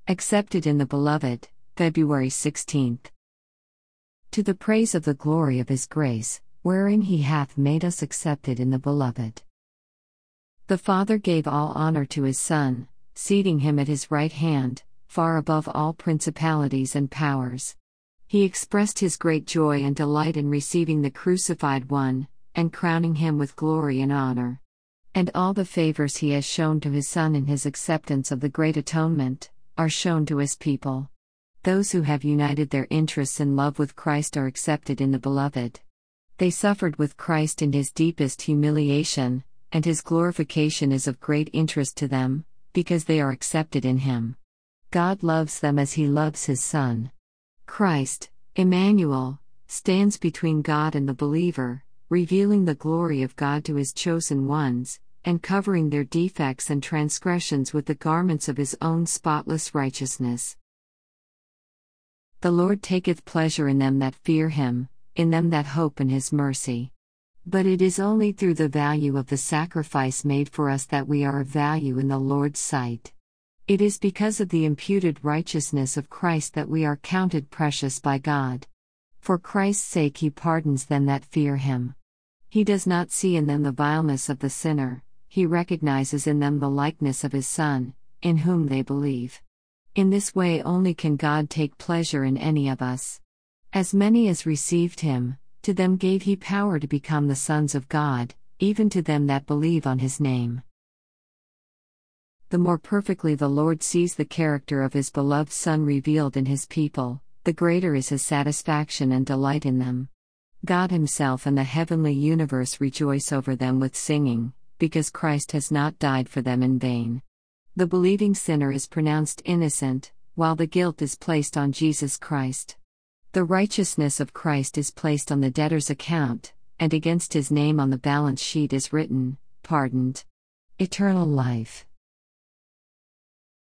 Accepted in the Beloved, February 16. To the praise of the glory of His grace, wherein He hath made us accepted in the Beloved. The Father gave all honor to His Son, seating Him at His right hand, far above all principalities and powers. He expressed His great joy and delight in receiving the Crucified One, and crowning Him with glory and honor. And all the favors He has shown to His Son in His acceptance of the Great Atonement are shown to His people. Those who have united their interests in love with Christ are accepted in the Beloved. They suffered with Christ in His deepest humiliation, and His glorification is of great interest to them, because they are accepted in Him. God loves them as He loves His Son. Christ, Emmanuel, stands between God and the believer, revealing the glory of God to His chosen ones, and covering their defects and transgressions with the garments of His own spotless righteousness. The Lord taketh pleasure in them that fear Him, in them that hope in His mercy. But it is only through the value of the sacrifice made for us that we are of value in the Lord's sight. It is because of the imputed righteousness of Christ that we are counted precious by God. For Christ's sake He pardons them that fear Him. He does not see in them the vileness of the sinner, He recognizes in them the likeness of His Son, in whom they believe. In this way only can God take pleasure in any of us. As many as received Him, to them gave He power to become the sons of God, even to them that believe on His name. The more perfectly the Lord sees the character of His beloved Son revealed in His people, the greater is His satisfaction and delight in them. God Himself and the heavenly universe rejoice over them with singing, because Christ has not died for them in vain. The believing sinner is pronounced innocent, while the guilt is placed on Jesus Christ. The righteousness of Christ is placed on the debtor's account, and against his name on the balance sheet is written, pardoned. Eternal life.